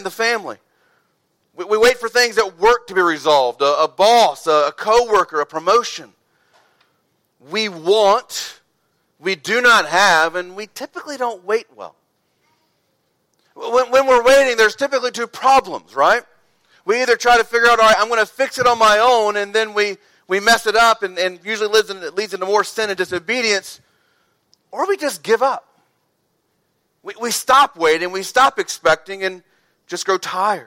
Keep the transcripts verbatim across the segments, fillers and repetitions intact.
in the family. We, we wait for things at work to be resolved, a, a boss, a, a coworker, a promotion. We want, we do not have, and we typically don't wait well. When, when we're waiting, there's typically two problems, right? We either try to figure out, all right, I'm going to fix it on my own, and then we, we mess it up, and, and usually leads, in, it leads into more sin and disobedience, or we just give up. We, we stop waiting, we stop expecting, and just grow tired.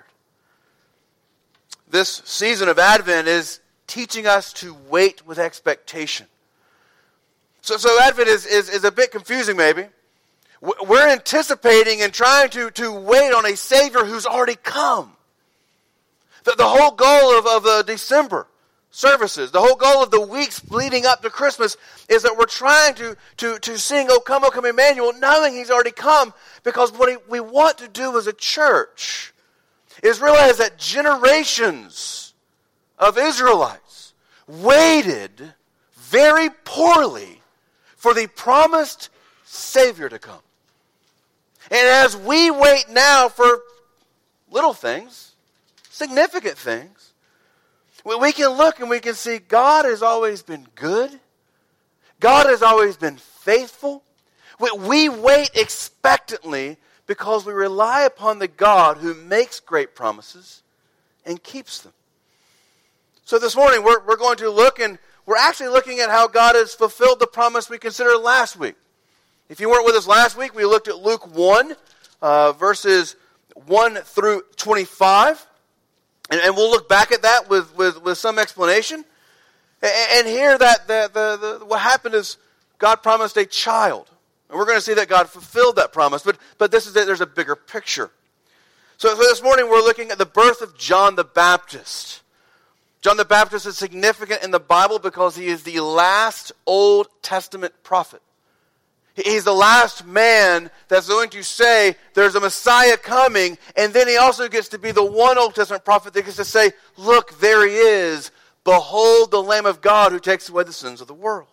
This season of Advent is teaching us to wait with expectation. So, so Advent is, is, is a bit confusing maybe. We're anticipating and trying to, to wait on a Savior who's already come. The, the whole goal of, of the December services, the whole goal of the weeks leading up to Christmas is that we're trying to, to, to sing, O come, O come Emmanuel, knowing He's already come, because what he, we want to do as a church is realize that generations of Israelites waited very poorly for the promised Savior to come. And as we wait now for little things, significant things, we can look and we can see God has always been good. God has always been faithful. We wait expectantly because we rely upon the God who makes great promises and keeps them. So this morning we're, we're going to look, and we're actually looking at how God has fulfilled the promise we considered last week. If you weren't with us last week, we looked at Luke one, uh, verses one through twenty-five. And, and we'll look back at that with, with, with some explanation. And, and here that the, the, the, what happened is God promised a child. And we're going to see that God fulfilled that promise. But, but this is it. There's a bigger picture. So, so this morning we're looking at the birth of John the Baptist. John the Baptist is significant in the Bible because he is the last Old Testament prophet. He's the last man that's going to say there's a Messiah coming, and then he also gets to be the one Old Testament prophet that gets to say, look, there he is. Behold the Lamb of God who takes away the sins of the world.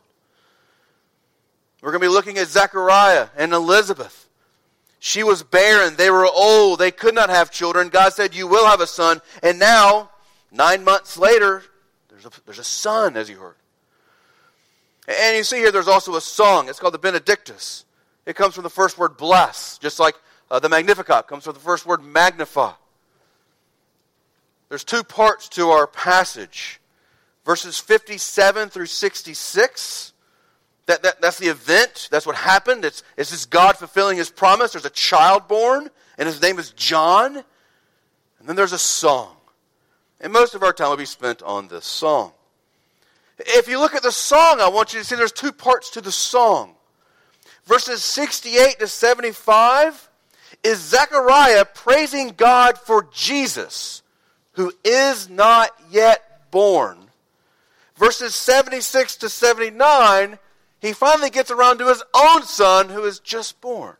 We're going to be looking at Zechariah and Elizabeth. She was barren. They were old. They could not have children. God said, you will have a son. And now, nine months later, there's a, there's a son, as you heard. And you see here there's also a song. It's called the Benedictus. It comes from the first word bless, just like uh, the Magnificat comes from the first word magnify. There's two parts to our passage. Verses fifty-seven through sixty-six. That, that, that's the event. That's what happened. It's, it's this God fulfilling His promise. There's a child born, and his name is John. And then there's a song. And most of our time will be spent on this song. If you look at the song, I want you to see there's two parts to the song. Verses sixty-eight to seventy-five is Zechariah praising God for Jesus, who is not yet born. Verses seventy-six to seventy-nine, he finally gets around to his own son, who is just born.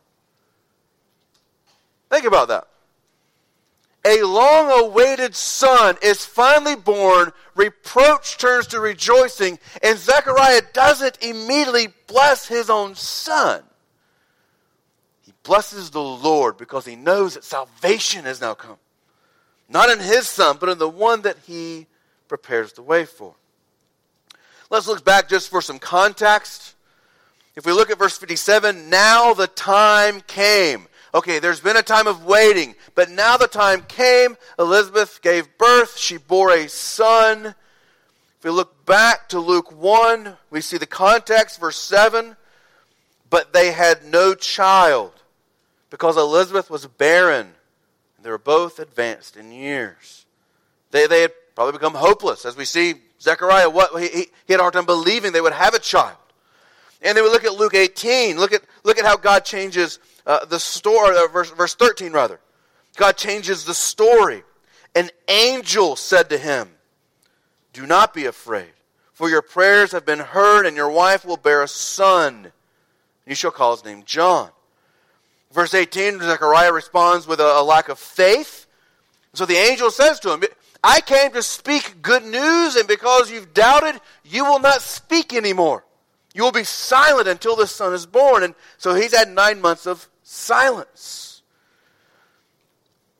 Think about that. A long-awaited son is finally born, reproach turns to rejoicing, and Zechariah doesn't immediately bless his own son. He blesses the Lord because he knows that salvation has now come. Not in his son, but in the one that he prepares the way for. Let's look back just for some context. If we look at verse fifty-seven, now the time came. Okay, there's been a time of waiting, but now the time came. Elizabeth gave birth. She bore a son. If we look back to Luke one, we see the context, verse seven. But they had no child because Elizabeth was barren. And they were both advanced in years. They, they had probably become hopeless. As we see Zechariah, what he, he had a hard time believing they would have a child. And then we look at Luke eighteen. Look at, look at how God changes Uh, the story, uh, verse, verse thirteen rather. God changes the story. An angel said to him, do not be afraid, for your prayers have been heard, and your wife will bear a son. You shall call his name John. Verse eighteen, Zechariah responds with a, a lack of faith. So the angel says to him, I came to speak good news, and because you've doubted, you will not speak anymore. You will be silent until the son is born. And so he's had nine months of silence.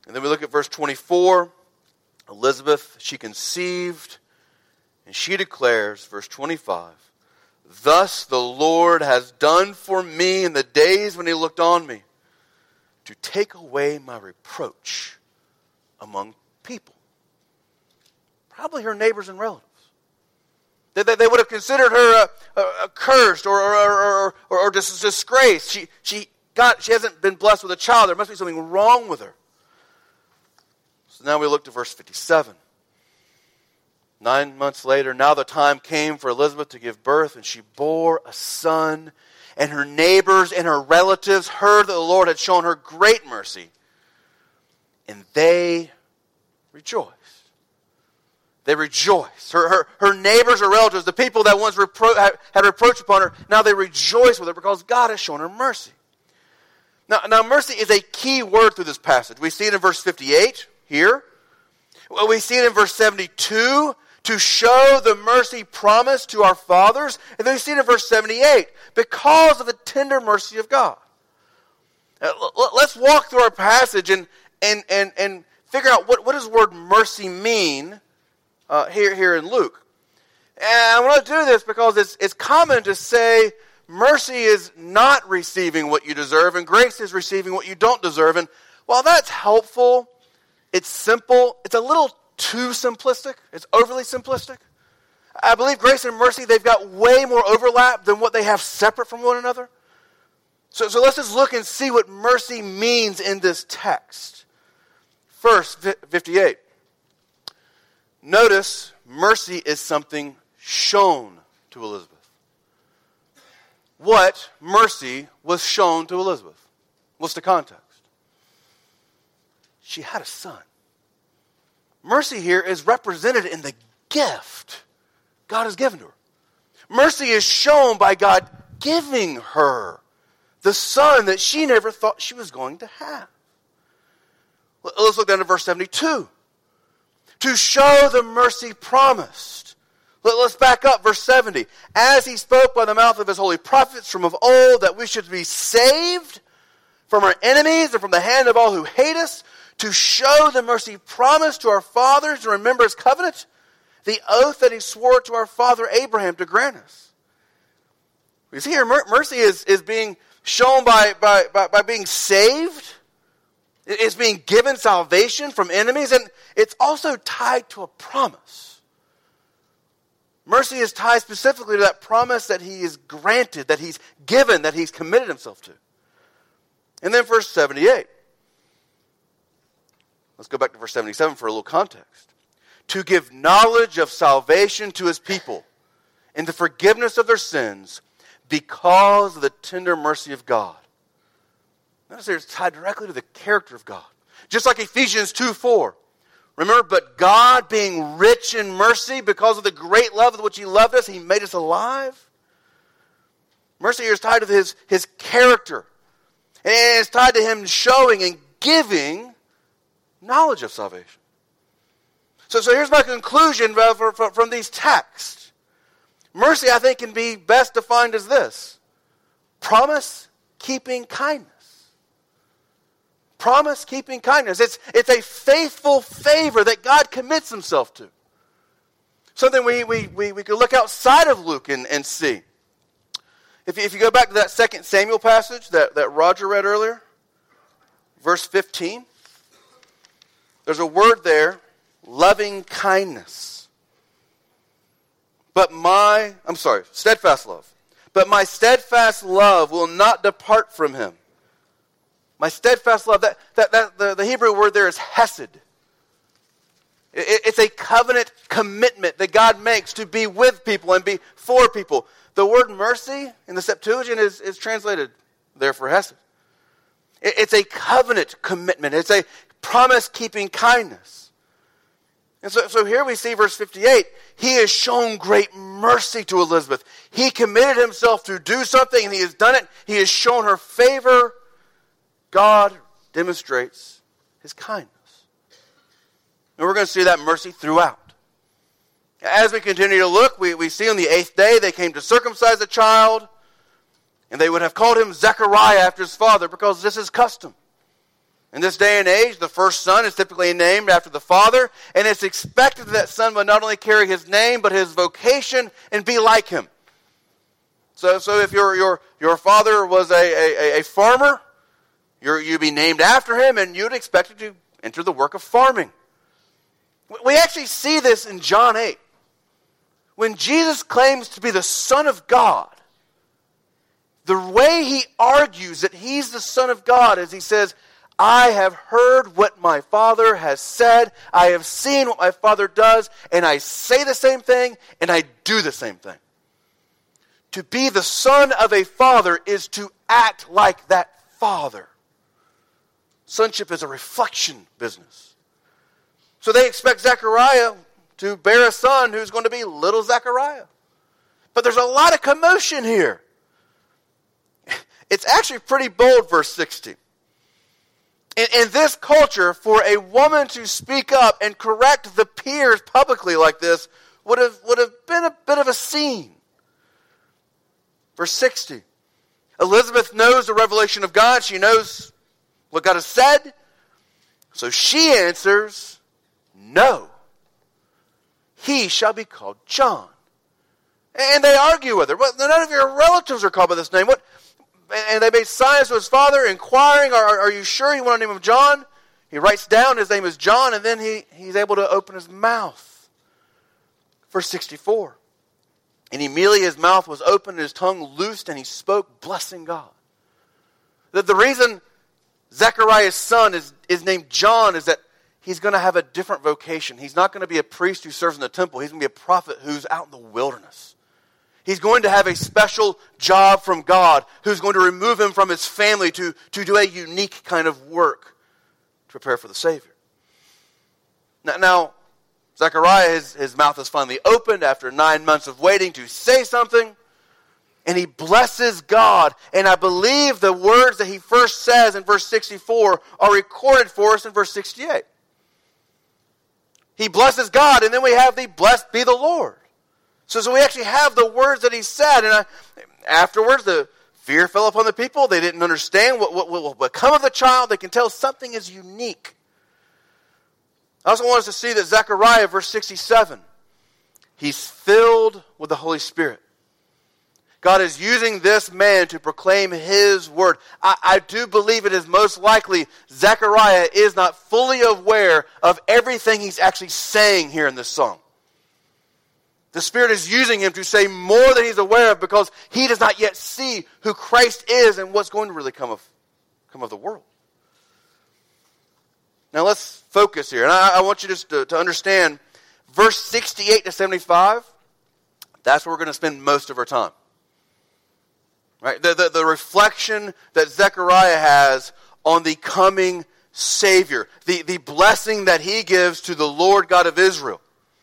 And then we look at verse twenty-four. Elizabeth, she conceived, and she declares, verse twenty-five, thus the Lord has done for me in the days when he looked on me, to take away my reproach among people. Probably her neighbors and relatives. They, they, they would have considered her a, a, a cursed or, or, or, or, or dis- disgraced. She, she, got, she hasn't been blessed with a child. There must be something wrong with her. So now we look to verse fifty-seven. Nine months later, now the time came for Elizabeth to give birth, and she bore a son. And her neighbors and her relatives heard that the Lord had shown her great mercy, and they rejoiced. They rejoiced. Her, her, her neighbors or relatives, the people that once repro- had reproach upon her, now they rejoice with her because God has shown her mercy. Now, now, mercy is a key word through this passage. We see it in verse fifty-eight here. We see it in verse seventy-two, to show the mercy promised to our fathers. And then we see it in verse seventy-eight, because of the tender mercy of God. Uh, let's walk through our passage and and and, and figure out what, what does the word mercy mean uh, here, here in Luke. And I want to do this because it's, it's common to say mercy is not receiving what you deserve and grace is receiving what you don't deserve. And while that's helpful, it's simple, it's a little too simplistic. It's overly simplistic. I believe grace and mercy, they've got way more overlap than what they have separate from one another. So, so let's just look and see what mercy means in this text. First, fifty-eight. Notice, mercy is something shown to Elizabeth. What mercy was shown to Elizabeth? What's the context? She had a son. Mercy here is represented in the gift God has given to her. Mercy is shown by God giving her the son that she never thought she was going to have. Let's look down to verse seventy-two. To show the mercy promised. Let's back up, verse seventy. As he spoke by the mouth of his holy prophets from of old, that we should be saved from our enemies and from the hand of all who hate us, to show the mercy promised to our fathers, to remember his covenant, the oath that he swore to our father Abraham to grant us. You see here, mercy is, is being shown by, by, by, by being saved. It's being given salvation from enemies, and it's also tied to a promise. Mercy is tied specifically to that promise that he is granted, that he's given, that he's committed himself to. And then verse seventy-eight. Let's go back to verse seventy-seven for a little context. To give knowledge of salvation to his people and the forgiveness of their sins because of the tender mercy of God. Notice there it's tied directly to the character of God. Just like Ephesians two four. Remember, but God being rich in mercy because of the great love with which he loved us, he made us alive. Mercy here is tied to his, his character. And it's tied to him showing and giving knowledge of salvation. So, so here's my conclusion from, from, from these texts. Mercy, I think, can be best defined as this. Promise-keeping kindness. Promise-keeping kindness. It's, it's a faithful favor that God commits himself to. Something we, we, we, we could look outside of Luke and, and see. If you, if you go back to that Second Samuel passage that, that Roger read earlier, verse fifteen, there's a word there, loving kindness. But my, I'm sorry, steadfast love. But my steadfast love will not depart from him. My steadfast love, that, that, that the, the Hebrew word there is hesed. It, it's a covenant commitment that God makes to be with people and be for people. The word mercy in the Septuagint is, is translated there for hesed. It, it's a covenant commitment. It's a promise-keeping kindness. And so, so here we see verse fifty-eight. He has shown great mercy to Elizabeth. He committed himself to do something and he has done it. He has shown her favor. God demonstrates his kindness. And we're going to see that mercy throughout. As we continue to look, we, we see on the eighth day they came to circumcise the child, and they would have called him Zechariah after his father because this is custom. In this day and age, the first son is typically named after the father, and it's expected that that son will not only carry his name, but his vocation and be like him. So, so if your your your father was a, a, a farmer, you're, you'd be named after him, and you'd expect him to enter the work of farming. We actually see this in John eight. When Jesus claims to be the Son of God, the way he argues that he's the Son of God is he says, I have heard what my Father has said, I have seen what my Father does, and I say the same thing, and I do the same thing. To be the son of a father is to act like that father. Sonship is a reflection business. So they expect Zechariah to bear a son who's going to be little Zechariah. But there's a lot of commotion here. It's actually pretty bold, verse sixty. In, in this culture, for a woman to speak up and correct the peers publicly like this would have, would have been a bit of a scene. Verse sixty. Elizabeth knows the revelation of God. She knows what God has said. So she answers, no. He shall be called John. And they argue with her. Well, none of your relatives are called by this name. What? And they made signs to his father, inquiring, are, are you sure you want to name him John? He writes down his name is John, and then he, he's able to open his mouth. Verse sixty-four. And immediately his mouth was opened and his tongue loosed, and he spoke, blessing God. The, the reason Zechariah's son is, is named John is that he's going to have a different vocation. He's not going to be a priest who serves in the temple. He's going to be a prophet who's out in the wilderness. He's going to have a special job from God who's going to remove him from his family to, to do a unique kind of work to prepare for the Savior. Now, now Zechariah, his, his mouth is finally opened after nine months of waiting to say something. And he blesses God. And I believe the words that he first says in verse sixty-four are recorded for us in verse sixty-eight. He blesses God, and then we have the blessed be the Lord. So, so we actually have the words that he said. And I, afterwards, the fear fell upon the people. They didn't understand what, what, what will become of the child. They can tell something is unique. I also want us to see that Zechariah, verse sixty-seven, he's filled with the Holy Spirit. God is using this man to proclaim his word. I, I do believe it is most likely Zechariah is not fully aware of everything he's actually saying here in this song. The Spirit is using him to say more than he's aware of because he does not yet see who Christ is and what's going to really come of, come of the world. Now let's focus here. And I, I want you just to, to understand verse sixty-eight to seventy-five. That's where we're going to spend most of our time. Right? The, the, the reflection that Zechariah has on the coming Savior. The, the blessing that he gives to the Lord God of Israel.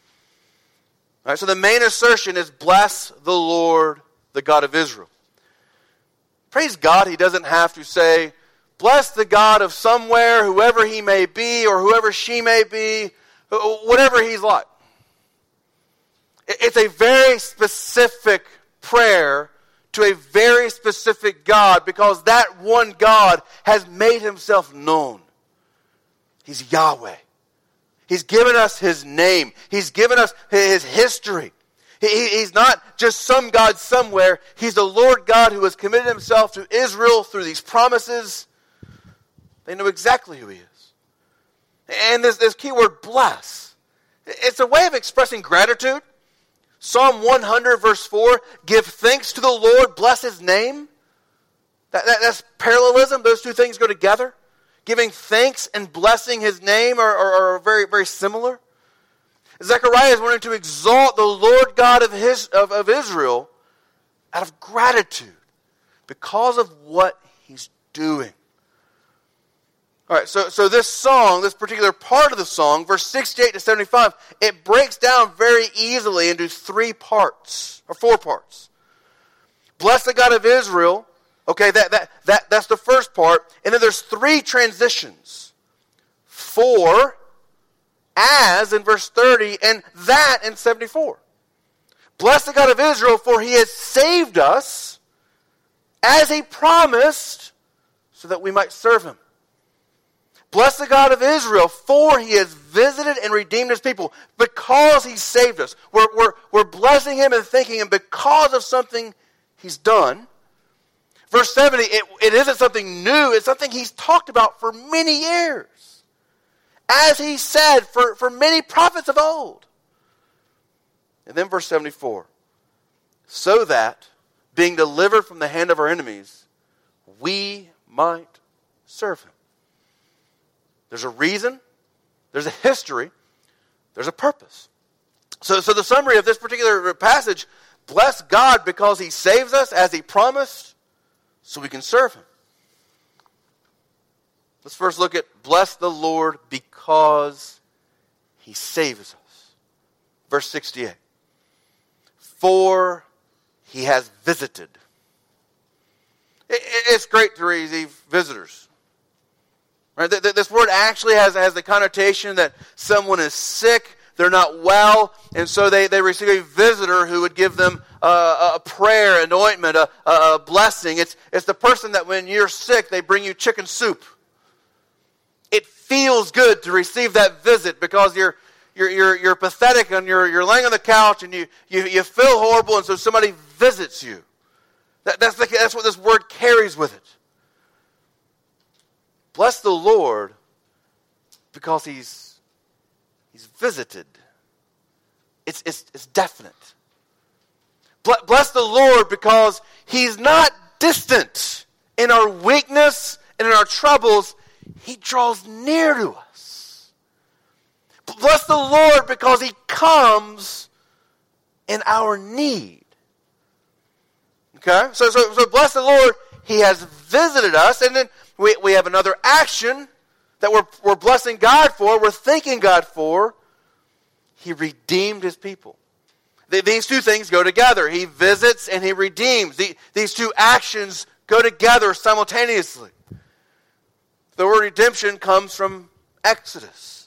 All right, so the main assertion is, bless the Lord, the God of Israel. Praise God, he doesn't have to say, bless the God of somewhere, whoever he may be, or whoever she may be, whatever he's like. It's a very specific prayer to a very specific God, because that one God has made himself known. He's Yahweh. He's given us his name. He's given us his history. He, he's not just some God somewhere. He's the Lord God who has committed himself to Israel through these promises. They know exactly who he is. And this, this key word, bless, it's a way of expressing gratitude. Psalm one hundred verse four, give thanks to the Lord, bless his name. That, that, that's parallelism. Those two things go together. Giving thanks and blessing his name are, are, are very, very similar. Zechariah is wanting to exalt the Lord God of, his, of, of Israel out of gratitude because of what he's doing. All right, so, so this song, this particular part of the song, verse sixty-eight to seventy-five, it breaks down very easily into three parts, or four parts. Bless the God of Israel. Okay, that, that, that, that's the first part. And then there's three transitions. For, as in verse thirty, and that in seventy-four. Bless the God of Israel, for he has saved us as he promised, so that we might serve him. Bless the God of Israel, for he has visited and redeemed his people, because he saved us. We're, we're, we're blessing him and thanking him because of something he's done. Verse seventy, it, it isn't something new, it's something he's talked about for many years. As he said for, for many prophets of old. And then verse seventy-four, so that, being delivered from the hand of our enemies, we might serve him. There's a reason, there's a history, there's a purpose. So, so the summary of this particular passage, bless God because he saves us as he promised, so we can serve him. Let's first look at bless the Lord because he saves us. Verse sixty-eight. For he has visited. It, it's great to receive visitors. Right? This word actually has, has the connotation that someone is sick, they're not well, and so they, they receive a visitor who would give them a, a prayer, an ointment, a, a blessing. It's, it's the person that when you're sick, they bring you chicken soup. It feels good to receive that visit because you're you're you're, you're pathetic and you're you're laying on the couch and you you, you feel horrible, and so somebody visits you. That, that's the, that's what this word carries with it. Bless the Lord because he's he's visited. It's it's it's definite. Bless the Lord because he's not distant in our weakness and in our troubles. He draws near to us. Bless the Lord because he comes in our need. Okay? So, so, so bless the Lord, he has visited us. And then we, we have another action that we're, we're blessing God for, we're thanking God for. He redeemed his people. These two things go together. He visits and he redeems. The, these two actions go together simultaneously. The word redemption comes from Exodus.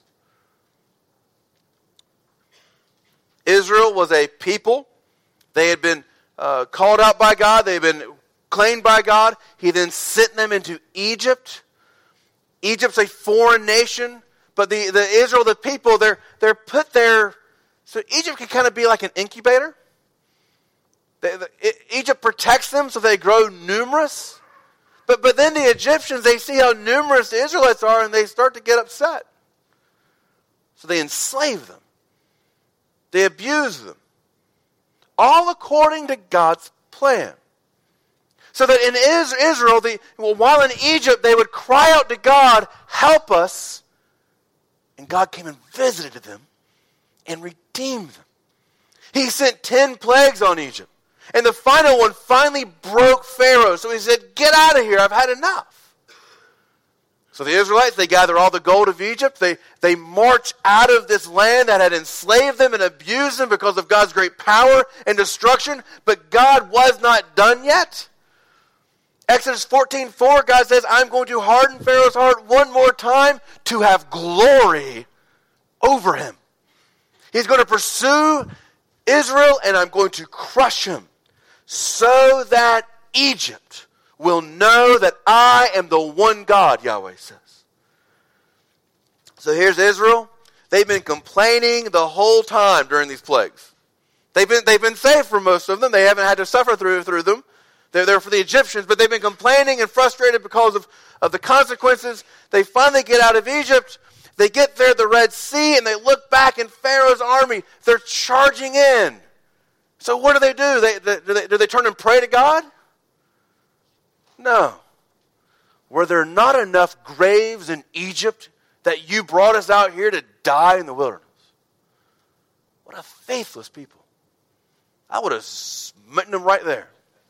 Israel was a people. They had been uh, called out by God. They had been claimed by God. He then sent them into Egypt. Egypt's a foreign nation. But the, the Israel, the people, they're, they're put there. So Egypt can kind of be like an incubator. They, the, Egypt protects them so they grow numerous. But but then the Egyptians, they see how numerous the Israelites are and they start to get upset. So they enslave them. They abuse them. All according to God's plan. So that in Israel, the, well, while in Egypt, they would cry out to God, help us. And God came and visited them and redeemed them. He sent ten plagues on Egypt. And the final one finally broke Pharaoh. So he said, get out of here, I've had enough. So the Israelites, they gather all the gold of Egypt. They, they march out of this land that had enslaved them and abused them because of God's great power and destruction. But God was not done yet. Exodus fourteen four, God says, I'm going to harden Pharaoh's heart one more time to have glory over him. He's going to pursue Israel and I'm going to crush him so that Egypt will know that I am the one God, Yahweh says. So here's Israel. They've been complaining the whole time during these plagues. They've been, they've been saved for most of them. They haven't had to suffer through, through them. They're there for the Egyptians, but they've been complaining and frustrated because of, of the consequences. They finally get out of Egypt. They get there at the Red Sea, and they look back in Pharaoh's army. They're charging in. So what do they do? They, they, do, they, do they turn and pray to God? No. Were there not enough graves in Egypt that you brought us out here to die in the wilderness? What a faithless people. I would have smitten them right there.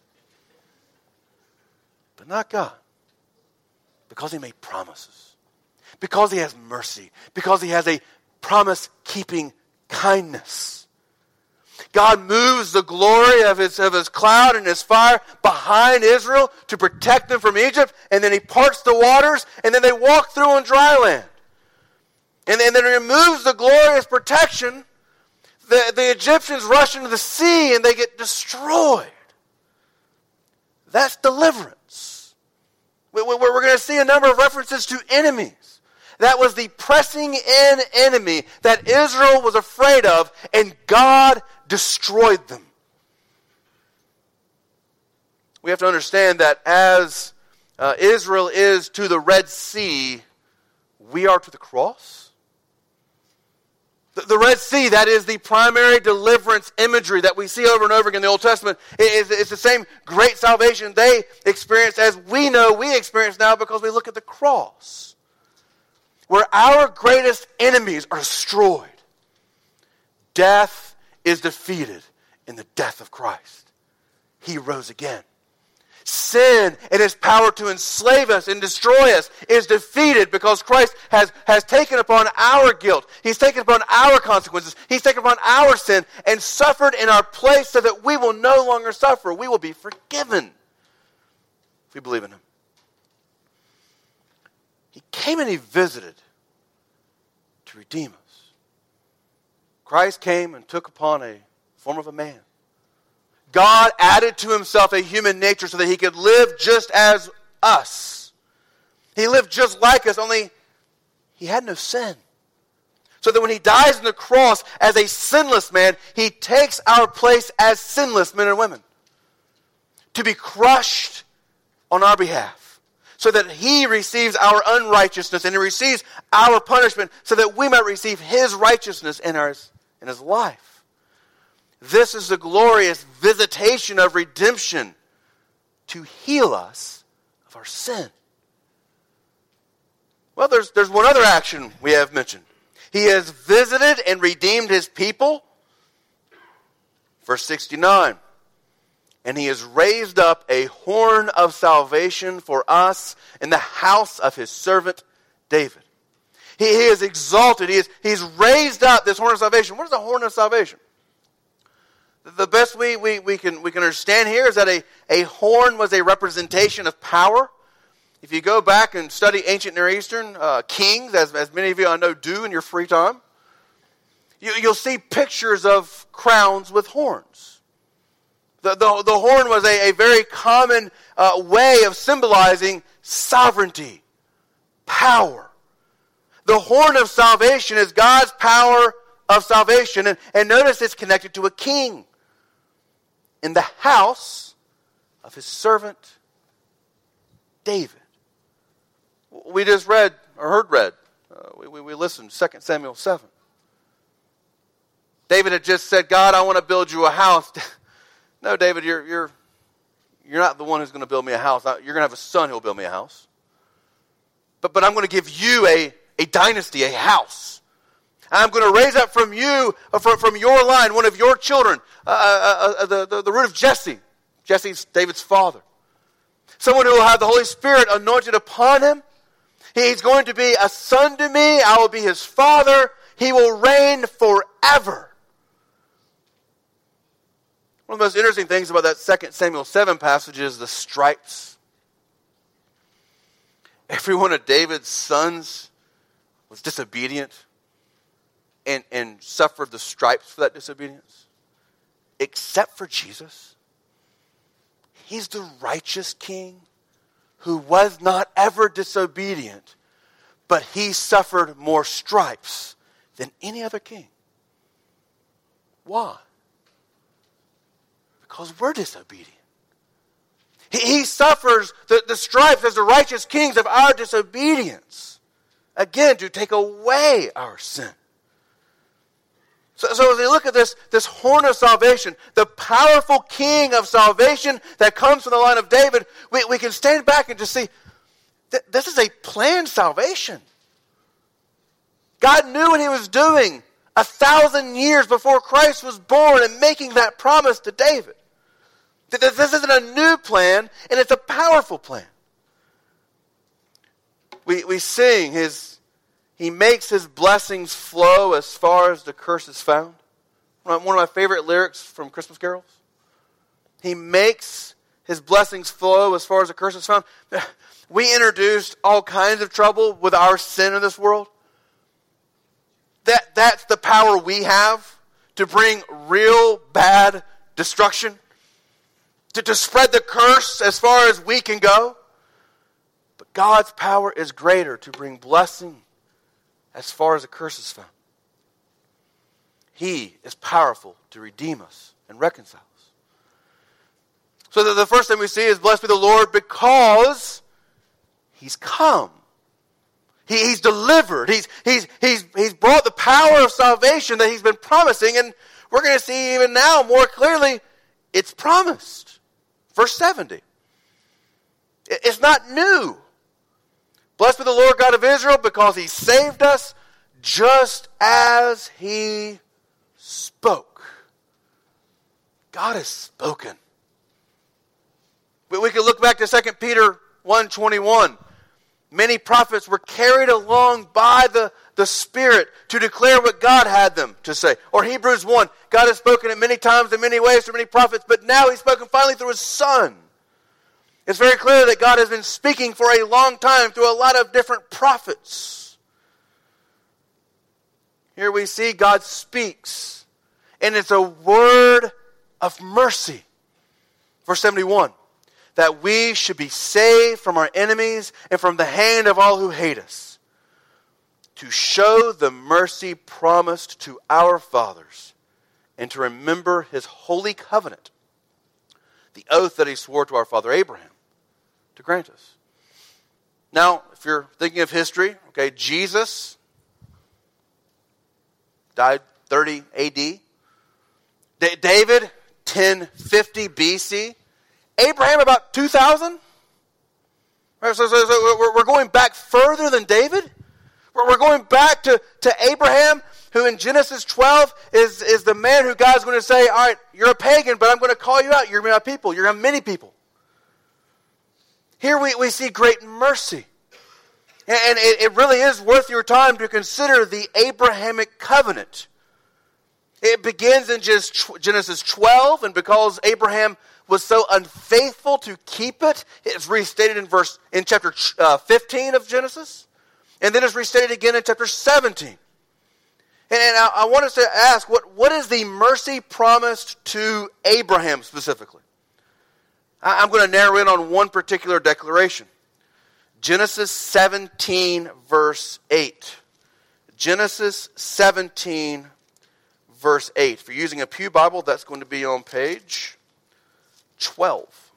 But not God. Because he made promises. Because he has mercy. Because he has a promise-keeping kindness. God moves the glory of his, of his cloud and his fire behind Israel to protect them from Egypt. And then he parts the waters. And then they walk through on dry land. And, and then he removes the glorious protection. The, the Egyptians rush into the sea and they get destroyed. That's deliverance. We, we, we're going to see a number of references to enemies. that was the pressing in enemy that Israel was afraid of, and God destroyed them. We have to understand that as uh, Israel is to the Red Sea, we are to the cross. The, the Red Sea, that is the primary deliverance imagery that we see over and over again in the Old Testament. It, it's, it's the same great salvation they experienced as we know we experience now because we look at the cross, where our greatest enemies are destroyed. Death is defeated in the death of Christ. He rose again. Sin and its power to enslave us and destroy us is defeated because Christ has, has taken upon our guilt. He's taken upon our consequences. He's taken upon our sin and suffered in our place so that we will no longer suffer. We will be forgiven if we believe in Him. He came and He visited to redeem us. Christ came and took upon a form of a man. God added to Himself a human nature so that He could live just as us. He lived just like us, only He had no sin. So that when He dies on the cross as a sinless man, He takes our place as sinless men and women to be crushed on our behalf, so that He receives our unrighteousness and He receives our punishment so that we might receive His righteousness in, our, in His life. This is the glorious visitation of redemption to heal us of our sin. Well, there's, there's one other action we have mentioned. He has visited and redeemed His people. Verse sixty-nine. And He has raised up a horn of salvation for us in the house of His servant David. He, he is exalted. He is, he's raised up this horn of salvation. What is a horn of salvation? The best we, we, we, can, we can understand here is that a, a horn was a representation of power. If you go back and study ancient Near Eastern uh, kings, as, as many of you I know do in your free time, you, you'll see pictures of crowns with horns. The, the, the horn was a, a very common uh, way of symbolizing sovereignty, power. The horn of salvation is God's power of salvation. And, and notice it's connected to a king. In the house of His servant David. We just read, or heard read, uh, we, we, we listened, Second Samuel seven. David had just said, God, I want to build you a house. No, David, you're, you're, you're not the one who's going to build me a house. You're going to have a son who will build me a house. But, but I'm going to give you a, a dynasty, a house. I'm going to raise up from you, from, from your line, one of your children, uh, uh, uh, the, the, the root of Jesse. Jesse's David's father. Someone who will have the Holy Spirit anointed upon him. He's going to be a son to me. I will be his father. He will reign forever. One of the most interesting things about that Second Samuel seven passage is the stripes. Every one of David's sons was disobedient. And, and suffered the stripes for that disobedience. Except for Jesus. He's the righteous king who was not ever disobedient, but He suffered more stripes than any other king. Why? Because we're disobedient. He, he suffers the, the stripes as the righteous kings of our disobedience. Again, to take away our sin. So, so as we look at this, this horn of salvation, the powerful king of salvation that comes from the line of David, we, we can stand back and just see, th- this is a planned salvation. God knew what He was doing a thousand years before Christ was born and making that promise to David. That this isn't a new plan, and it's a powerful plan. We, we sing His... He makes His blessings flow as far as the curse is found. One of my favorite lyrics from Christmas carols. He makes His blessings flow as far as the curse is found. We introduced all kinds of trouble with our sin in this world. That, that's the power we have to bring real bad destruction. To, to spread the curse as far as we can go. But God's power is greater to bring blessing as far as a curse is found. He is powerful to redeem us and reconcile us. So the, the first thing we see is, blessed be the Lord because He's come. He, he's delivered. He's, he's, he's, he's brought the power of salvation that He's been promising. And we're going to see even now more clearly, it's promised. Verse seventy. It, it's not new. Blessed be the Lord God of Israel because He saved us just as He spoke. God has spoken. We, we can look back to Second Peter one twenty-one. Many prophets were carried along by the, the Spirit to declare what God had them to say. Or Hebrews one, God has spoken it many times in many ways through many prophets, but now He's spoken finally through His Son. It's very clear that God has been speaking for a long time through a lot of different prophets. Here we see God speaks, and it's a word of mercy. Verse seventy-one. That we should be saved from our enemies and from the hand of all who hate us, to show the mercy promised to our fathers, and to remember His holy covenant, the oath that He swore to our father Abraham, to grant us. Now, if you're thinking of history, okay, Jesus died thirty A D. D- David, ten fifty B C. Abraham about two thousand? Right, so, so, so we're, we're going back further than David? We're, we're going back to, to Abraham, who in Genesis twelve is, is the man who God's going to say, all right, you're a pagan, but I'm going to call you out. You're my people. You're going to have many people. Here we, we see great mercy. And, and it, it really is worth your time to consider the Abrahamic covenant. It begins in just Genesis twelve, and because Abraham was so unfaithful to keep it, it's restated in verse in chapter uh, fifteen of Genesis, and then it's restated again in chapter seventeen. And, and I, I want us to ask, what, what is the mercy promised to Abraham specifically? I, I'm going to narrow in on one particular declaration. Genesis seventeen, verse eight. Genesis seventeen, verse eight. If you're using a Pew Bible, that's going to be on page twelve.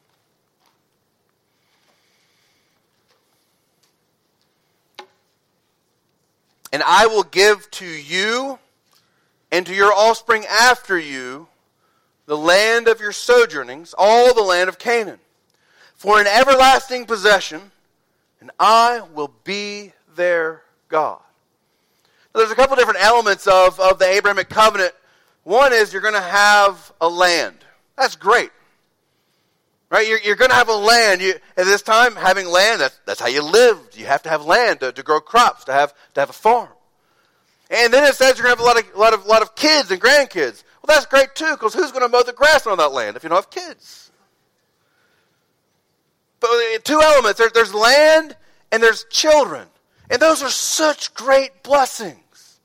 And I will give to you and to your offspring after you the land of your sojournings, all the land of Canaan, for an everlasting possession, and I will be their God. Now, there's a couple different elements of, of the Abrahamic covenant. One is you're going to have a land. That's great. Right? You're, you're going to have a land. You, at this time, having land, that's, that's how you lived. You have to have land to, to grow crops, to have to have a farm. And then it says you're going to have a lot of, lot of, lot of kids and grandkids. Well, that's great too, because who's going to mow the grass on that land if you don't have kids? But two elements. There, there's land and there's children. And those are such great blessings.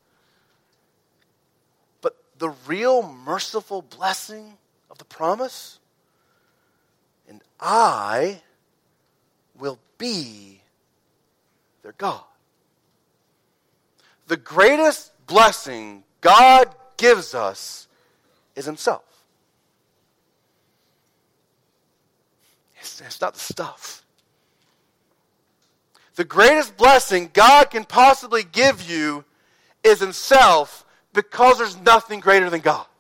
But the real merciful blessing of the promise, and I will be their God. The greatest blessing God gives us is Himself. It's, it's not the stuff. The greatest blessing God can possibly give you is Himself, because there's nothing greater than God.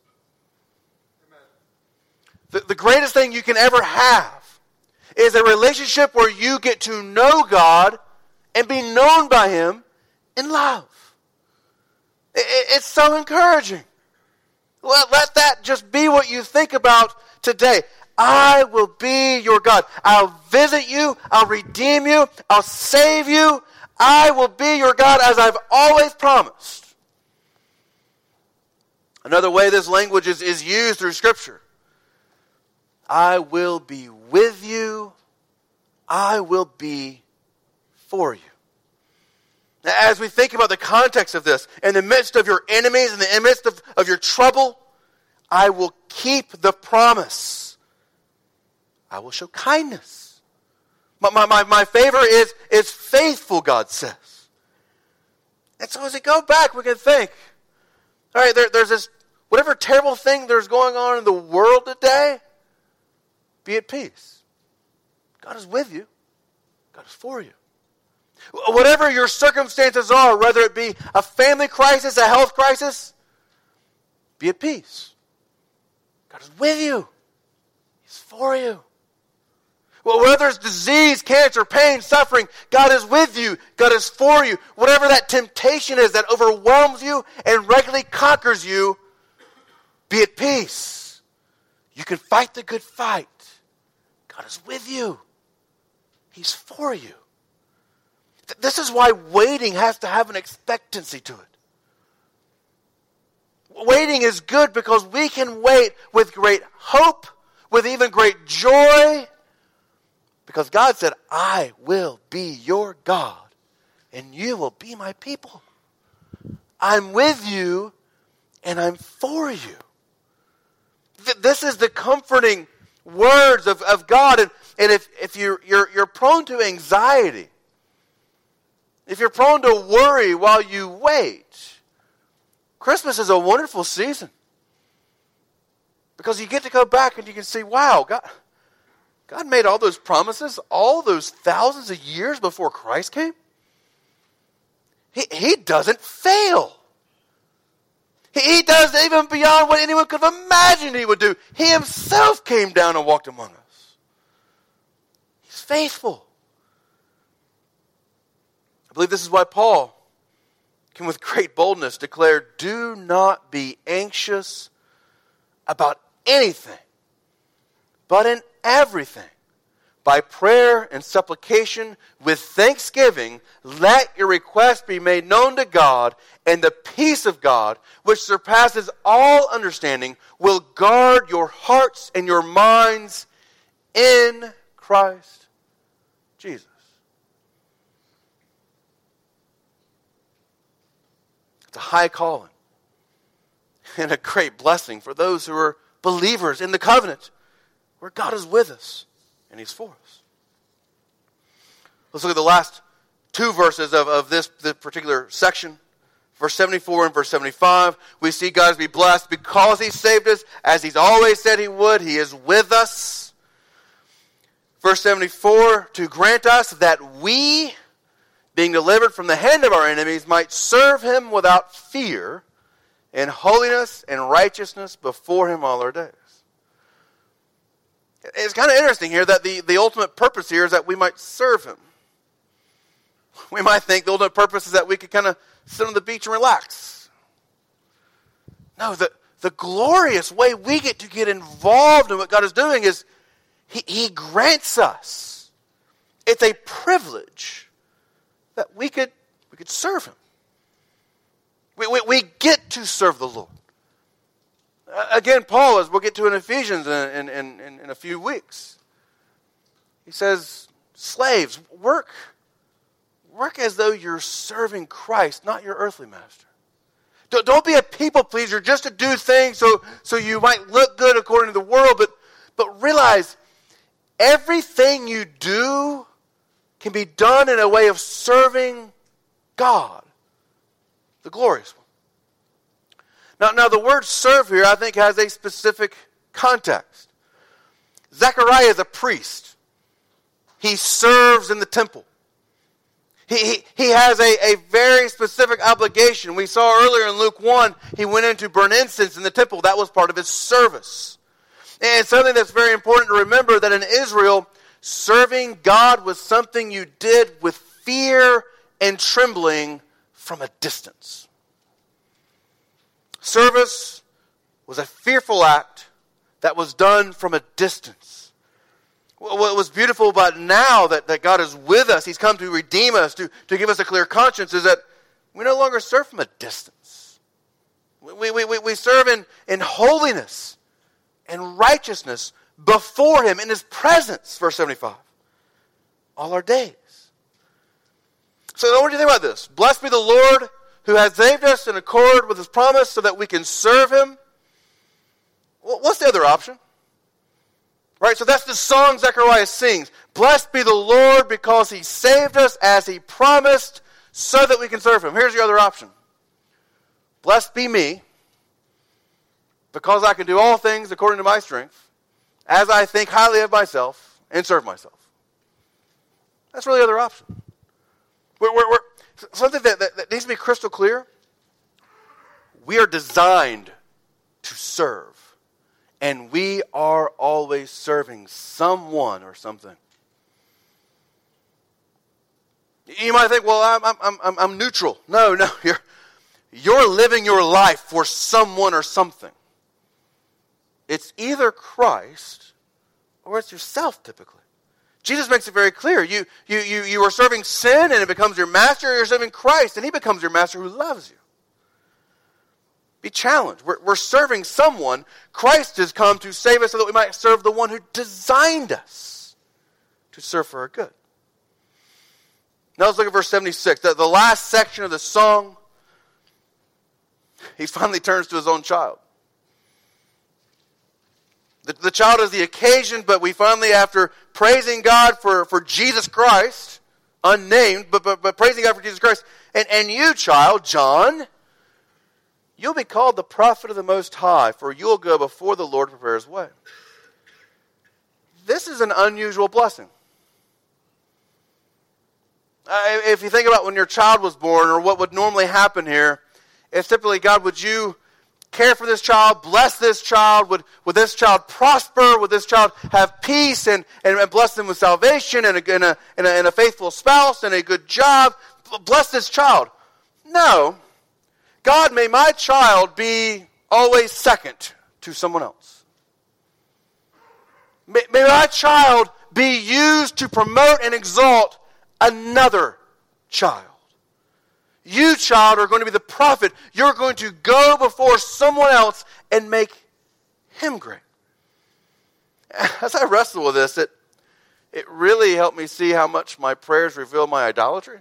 The, the greatest thing you can ever have is a relationship where you get to know God and be known by Him in love. It, it, it's so encouraging. Let, let that just be what you think about today. I will be your God. I'll visit you. I'll redeem you. I'll save you. I will be your God as I've always promised. Another way this language is, is used through Scripture. I will be with you. I will be for you. Now, as we think about the context of this, in the midst of your enemies, in the midst of, of your trouble, I will keep the promise. I will show kindness. My, my, my, my favor is, is faithful, God says. And so as we go back, we can think, all right, there, there's this, whatever terrible thing there's going on in the world today, be at peace. God is with you. God is for you. Whatever your circumstances are, whether it be a family crisis, a health crisis, be at peace. God is with you. He's for you. Well, whether it's disease, cancer, pain, suffering, God is with you. God is for you. Whatever that temptation is that overwhelms you and regularly conquers you, be at peace. You can fight the good fight. God is with you. He's for you. This is why waiting has to have an expectancy to it. Waiting is good because we can wait with great hope, with even great joy, because God said, I will be your God, and you will be my people. I'm with you, and I'm for you. This is the comforting words of, of God. And, and if, if you're, you're, you're prone to anxiety, if you're prone to worry while you wait, Christmas is a wonderful season. Because you get to go back and you can see, wow, God, God made all those promises all those thousands of years before Christ came. He, he doesn't fail. He, he does even beyond what anyone could have imagined he would do. He himself came down and walked among us. He's faithful. I believe this is why Paul can with great boldness declare, do not be anxious about anything, but in everything, by prayer and supplication with thanksgiving, let your requests be made known to God, and the peace of God, which surpasses all understanding, will guard your hearts and your minds in Christ Jesus. It's a high calling and a great blessing for those who are believers in the covenant, where God is with us and He's for us. Let's look at the last two verses of, of this, this particular section. Verse seventy-four and verse seventy-five. We see God is be blessed because He saved us, as He's always said He would. He is with us. Verse seventy-four, to grant us that we, being delivered from the hand of our enemies, might serve Him without fear, in holiness and righteousness before Him all our days. It's kind of interesting here that the, the ultimate purpose here is that we might serve Him. We might think the ultimate purpose is that we could kind of sit on the beach and relax. No, the, the glorious way we get to get involved in what God is doing is He, he grants us. It's a privilege that we could, we could serve Him. We, we, we get to serve the Lord. Uh, again, Paul, as we'll get to in Ephesians in, in, in, in a few weeks, he says, slaves, work, work as though you're serving Christ, not your earthly master. Don't, don't be a people pleaser just to do things so, so you might look good according to the world, but, but realize everything you do can be done in a way of serving God, the glorious one. Now, now the word serve here, I think, has a specific context. Zechariah is a priest. He serves in the temple. He, he, he has a, a very specific obligation. We saw earlier in Luke one, he went in to burn incense in the temple. That was part of his service. And something that's very important to remember, that in Israel, serving God was something you did with fear and trembling from a distance. Service was a fearful act that was done from a distance. What was beautiful about now that, that God is with us, He's come to redeem us, to, to give us a clear conscience, is that we no longer serve from a distance. We, we, we, we serve in, in holiness and righteousness before Him, in His presence, verse seventy-five, all our days. So what do you think about this? Blessed be the Lord who has saved us in accord with His promise so that we can serve Him. Well, what's the other option? Right, so that's the song Zechariah sings. Blessed be the Lord because He saved us as He promised so that we can serve him. Here's your other option. Blessed be me, because I can do all things according to my strength, as I think highly of myself and serve myself. That's really the other option. We're, we're, we're, something that, that, that needs to be crystal clear. We are designed to serve. And we are always serving someone or something. You might think, well, I'm, I'm, I'm, I'm neutral. No, no, you're, you're living your life for someone or something. It's either Christ or it's yourself, typically. Jesus makes it very clear. You, you, you, you are serving sin and it becomes your master, or you're serving Christ and he becomes your master who loves you. Be challenged. We're, we're serving someone. Christ has come to save us so that we might serve the one who designed us to serve for our good. Now let's look at verse seventy-six. The, the last section of the song, he finally turns to his own child. The, the child is the occasion, but we finally, after praising God for, for Jesus Christ, unnamed, but, but, but praising God for Jesus Christ, and, and you, child, John, you'll be called the prophet of the Most High, for you'll go before the Lord to prepare his way. This is an unusual blessing. Uh, if you think about when your child was born, or what would normally happen here, it's typically, God, would you care for this child, bless this child, would, would this child prosper, would this child have peace, and, and, and bless them with salvation, and a, and, a, and, a, and a faithful spouse, and a good job, bless this child. No. God, may my child be always second to someone else. May, may my child be used to promote and exalt another child. You, child, are going to be the prophet. You're going to go before someone else and make him great. As I wrestle with this, it, it really helped me see how much my prayers reveal my idolatry.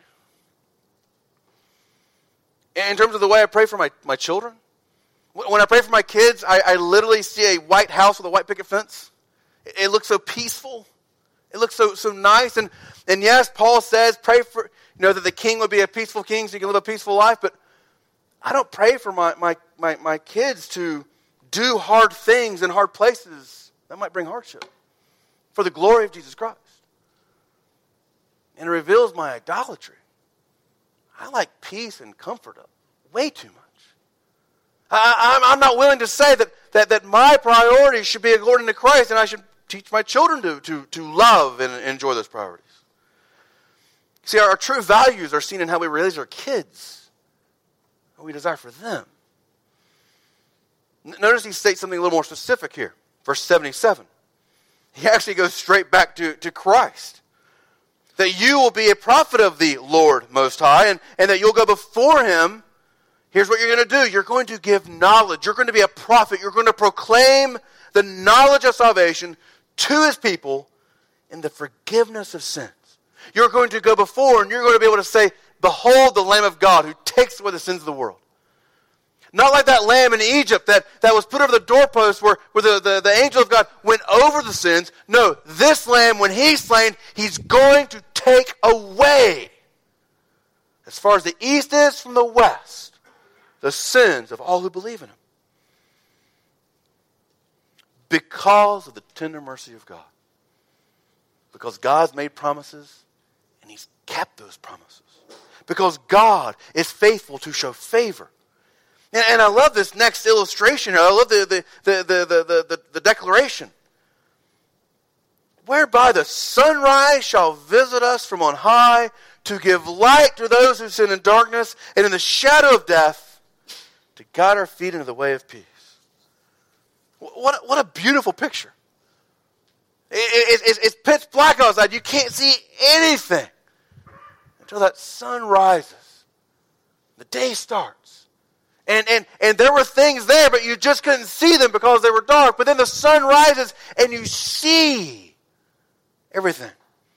In terms of the way I pray for my, my children. When I pray for my kids, I, I literally see a white house with a white picket fence. It, it looks so peaceful. It looks so so nice. And, and yes, Paul says, pray for, you know, that the king would be a peaceful king so he can live a peaceful life. But I don't pray for my, my, my, my kids to do hard things in hard places that might bring hardship. For the glory of Jesus Christ. And it reveals my idolatry. I like peace and comfort way too much. I, I'm, I'm not willing to say that, that, that my priorities should be according to Christ, and I should teach my children to, to, to love and enjoy those priorities. See, our, our true values are seen in how we raise our kids, what we desire for them. N- Notice he states something a little more specific here. Verse seventy-seven. He actually goes straight back to, to Christ. That you will be a prophet of the Lord Most High, and, and that you'll go before him. Here's what you're going to do. You're going to give knowledge. You're going to be a prophet. You're going to proclaim the knowledge of salvation to his people in the forgiveness of sins. You're going to go before, and you're going to be able to say, behold the Lamb of God who takes away the sins of the world. Not like that lamb in Egypt that, that was put over the doorpost where, where the, the, the angel of God went over the sins. No, this lamb, when he's slain, he's going to take away, as far as the east is from the west, the sins of all who believe in him. Because of the tender mercy of God. Because God's made promises, and he's kept those promises. Because God is faithful to show favor. And I love this next illustration here. I love the, the, the, the, the, the, the declaration. Whereby the sunrise shall visit us from on high to give light to those who sit in darkness and in the shadow of death to guide our feet into the way of peace. What a, what a beautiful picture. It, it, it, it's pitch black outside. You can't see anything until that sun rises. The day starts. And, and, and there were things there, but you just couldn't see them because they were dark. But then the sun rises and you see everything.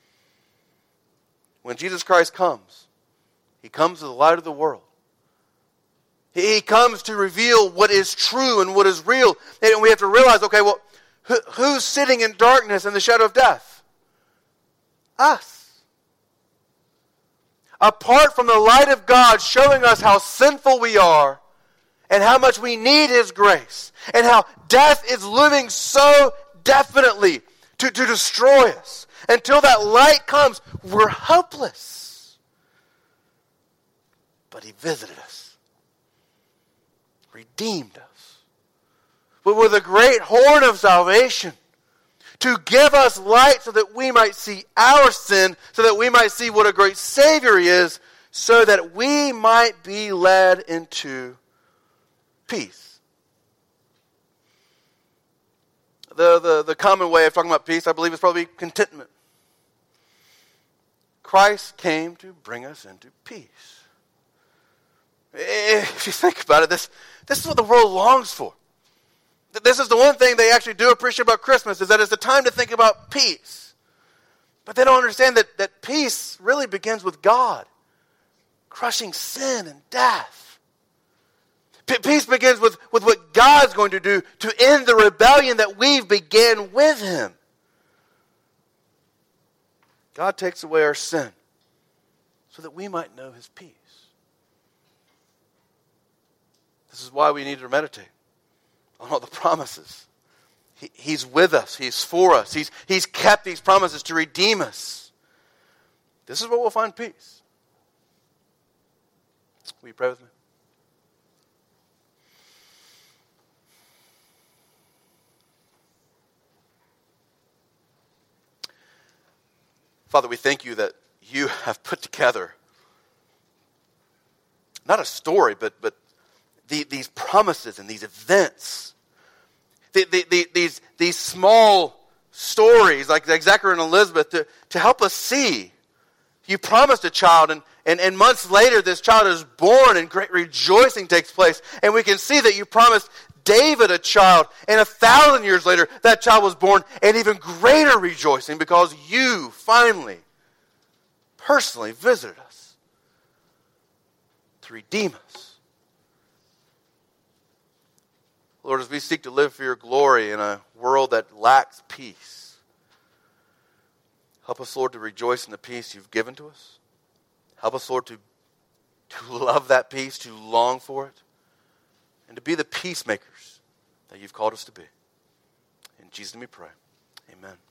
When Jesus Christ comes, he comes as the light of the world. He comes to reveal what is true and what is real. And we have to realize, okay, well, who, who's sitting in darkness and the shadow of death? Us. apart from the light of God showing us how sinful we are and how much we need His grace and how death is looming so definitely to, to destroy us. Until that light comes, we're hopeless. But He visited us, redeemed us, but with a great horn of salvation, to give us light so that we might see our sin, so that we might see what a great Savior He is, so that we might be led into peace. The, the, the common way of talking about peace, I believe, is probably contentment. Christ came to bring us into peace. If you think about it, this, this is what the world longs for. This is the one thing they actually do appreciate about Christmas, is that it's the time to think about peace. But they don't understand that, that peace really begins with God, crushing sin and death. P- peace begins with, with what God's going to do to end the rebellion that we've began with Him. God takes away our sin so that we might know His peace. This is why we need to meditate on all the promises. He, he's with us. He's for us. He's, he's kept these promises to redeem us. This is where we'll find peace. Will you pray with me? Father, we thank You that You have put together not a story, but but the, these promises and these events, the, the, the, these, these small stories like Zachary and Elizabeth to, to help us see. You promised a child, and, and, and months later this child is born and great rejoicing takes place. And we can see that You promised David a child, and a thousand years later that child was born, and even greater rejoicing because You finally, personally visited us to redeem us. Lord, as we seek to live for Your glory in a world that lacks peace, help us, Lord, to rejoice in the peace You've given to us. Help us, Lord, to, to love that peace, to long for it, and to be the peacemakers that You've called us to be. In Jesus' name we pray. Amen.